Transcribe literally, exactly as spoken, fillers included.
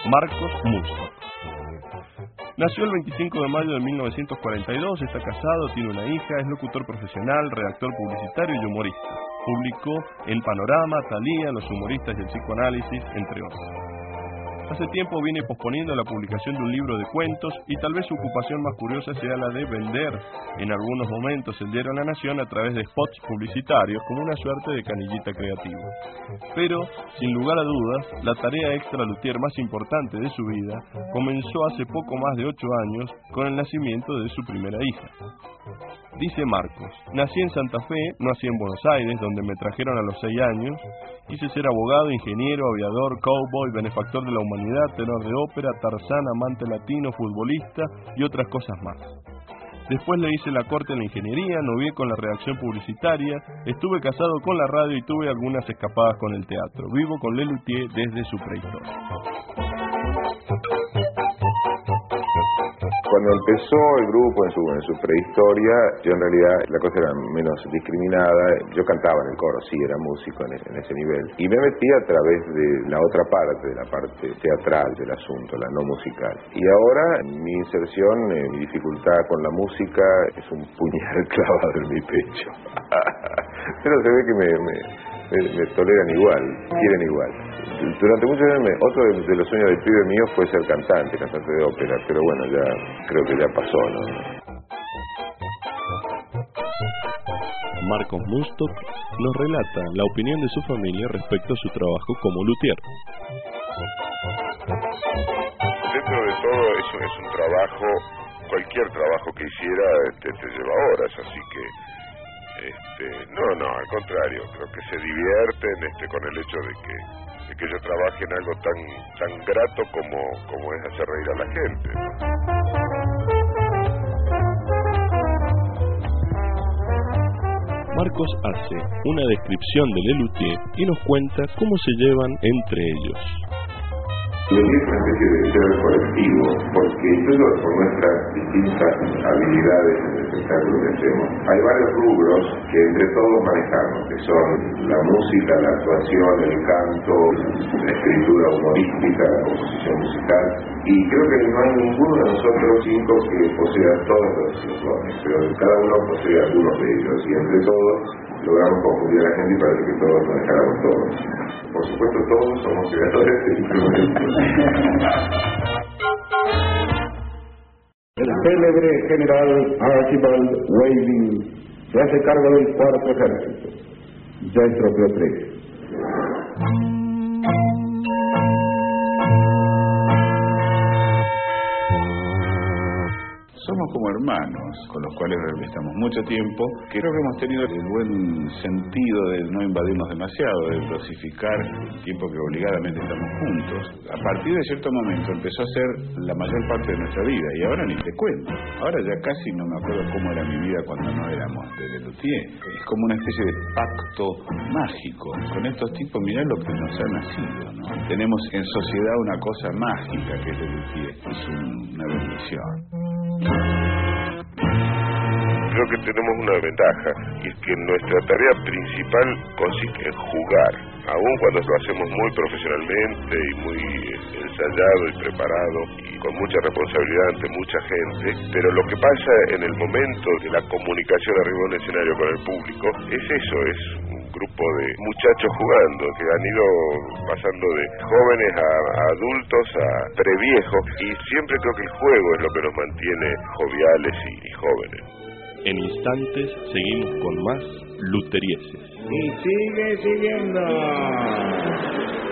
Marcos Mustok. Nació el veinticinco de mayo de mil novecientos cuarenta y dos, está casado, tiene una hija, es locutor profesional, redactor publicitario y humorista. Publicó en Panorama, Thalía, Los Humoristas y el Psicoanálisis, entre otros. Hace tiempo viene posponiendo la publicación de un libro de cuentos y tal vez su ocupación más curiosa sea la de vender en algunos momentos el diario La Nación a través de spots publicitarios como una suerte de canillita creativa. Pero, sin lugar a dudas, la tarea extra luthier más importante de su vida comenzó hace poco más de ocho años con el nacimiento de su primera hija. Dice Marcos: nací en Santa Fe, no nací en Buenos Aires, donde me trajeron a los seis años. Quise ser abogado, ingeniero, aviador, cowboy, benefactor de la humanidad, tenor de ópera, tarzán, amante latino, futbolista y otras cosas más. Después le hice la corte en la ingeniería, novié con la redacción publicitaria, estuve casado con la radio y tuve algunas escapadas con el teatro. Vivo con Le Luthier desde su prehistoria. Cuando empezó el grupo en su, en su prehistoria, yo en realidad la cosa era menos discriminada. Yo cantaba en el coro, sí, era músico en, en ese nivel. Y me metí a través de la otra parte, de la parte teatral del asunto, la no musical. Y ahora mi inserción, eh, mi dificultad con la música es un puñal clavado en mi pecho. Pero se ve que me, me, me, me toleran igual, quieren igual. Durante muchos años, me, otro de, de los sueños del pibe mío fue ser cantante, cantante de ópera, pero bueno, ya creo que ya pasó, ¿no? Marcos Mustok nos relata la opinión de su familia respecto a su trabajo como luthier. Dentro de todo, eso es un trabajo, cualquier trabajo que hiciera te, te lleva horas, así que este, no, no, al contrario, creo que se divierten este, con el hecho de que de que yo trabaje en algo tan tan grato como, como es hacer reír a la gente. Marcos hace una descripción de Le Luthier y nos cuenta cómo se llevan entre ellos. Le Luthier es una especie de ser colectivo, porque incluso por nuestras distintas habilidades en el espectáculo que hacemos, hay varios rubros que entre todos manejamos, que son la música, la actuación, el canto, la escritura humorística, la composición musical, y creo que no hay ninguno de nosotros cinco que posea todos los dones, pero cada uno posee algunos de ellos, y entre todos logramos confundir a la gente y parece que todos manejáramos todos. Por supuesto, todos somos creadores de instrumentos. El célebre general Archibald Waving se hace cargo del cuarto ejército. Ya estropeó tres. Somos como hermanos, con los cuales estamos mucho tiempo, que creo que hemos tenido el buen sentido de no invadirnos demasiado, de dosificar el tiempo que obligadamente estamos juntos. A partir de cierto momento empezó a ser la mayor parte de nuestra vida, y ahora ni te cuento. Ahora ya casi no me acuerdo cómo era mi vida cuando no éramos de Le Luthier. Es como una especie de pacto mágico. Con estos tipos, mirá lo que nos ha nacido, ¿no? Tenemos en sociedad una cosa mágica que es Le Luthier. Es un, una bendición. Creo que tenemos una ventaja, y es que nuestra tarea principal consiste en jugar, aun cuando lo hacemos muy profesionalmente y muy ensayado y preparado y con mucha responsabilidad ante mucha gente, pero lo que pasa en el momento de la comunicación arriba de un escenario con el público es eso, es un grupo de muchachos jugando que han ido pasando de jóvenes a, a adultos a previejos, y siempre creo que el juego es lo que nos mantiene joviales y, y jóvenes. En instantes seguimos con más luterieses. Y sigue siguiendo.